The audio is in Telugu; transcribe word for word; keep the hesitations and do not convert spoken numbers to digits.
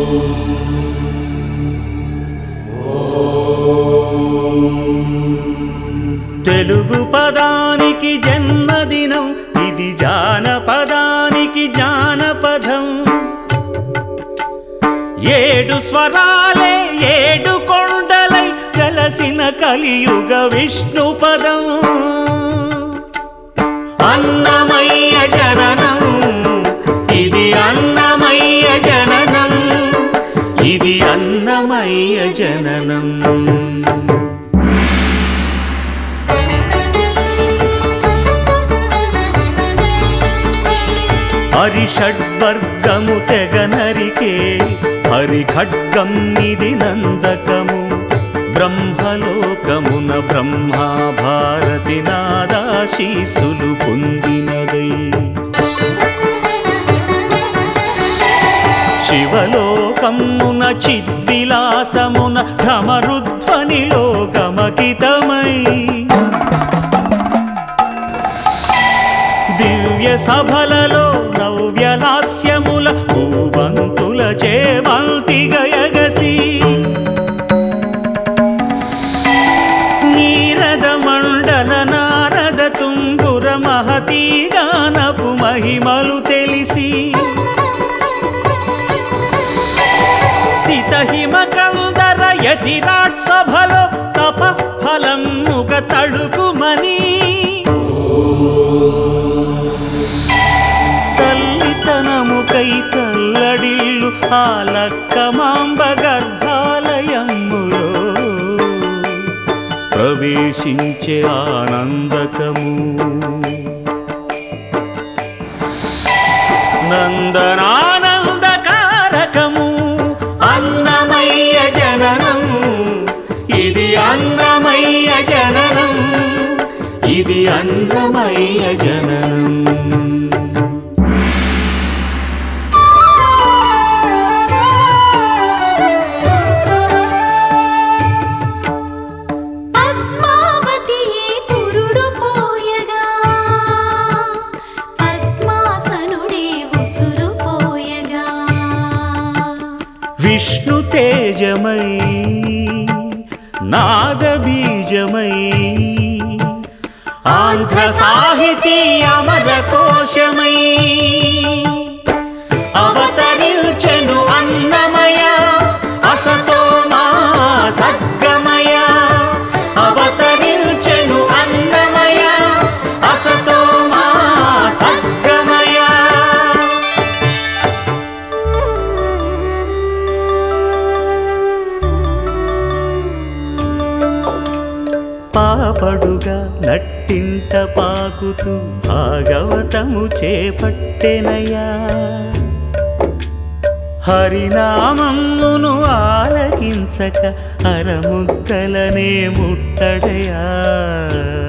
తెలుగు పదానికి జన్మదినం, ఇది జానపదానికి జానపదం. ఏడు స్వరాలే ఏడు కొండలై కలసిన కలియుగ విష్ణు పదం. అన్నమయ్య జననం, ఇది అన్నమయ్య జననం, ఇది అన్నమయ్య జననం. హరిషడ్వర్గము తెగ నరికే హరి ఖడ్గం ఇది నందకము. బ్రహ్మలోకమున బ్రహ్మా భారతి నాదాశీసులు పొందినదై. శివలోకమున చిద్విలాసమున ఢమరుధ్వనిలో గమకితమై. దివ్య సభలలో నవ్యలాస్యముల భూవంతుల చేవంతి గయగసి. నీరద మండల నారద తుంగుర మహతీ గానపు మహిమలు తెలిసి. సితహిమ కందర యతిరాట్ సభలో తపఃఫలం ముగ తడుకుమని. తల్లితనముకై తల్లడిల్లు ఆ లక్కమాంబ గర్భాలయములో ప్రవేశించే ఆనందకము. నందనానందకారకము అన్నమయ్య జననం, ఇది అన్నమయ్య జననం, ఇది అన్నమయ్య జననం. విష్ణు తేజమై నాదబీజమై ఆంధ్ర సాహితీ అమర కోశమై అవతరించెను అన్నమయ అసతో మా సద్గమయ. అవతరించెను అన్నమయ అసతో మా సద్గమయ. పాపడుగా నట్టింట పాకుతూ భాగవతము చేపట్టెనయా. హరినామమును ఆలకించక అరముద్దలనే ముట్టడయా.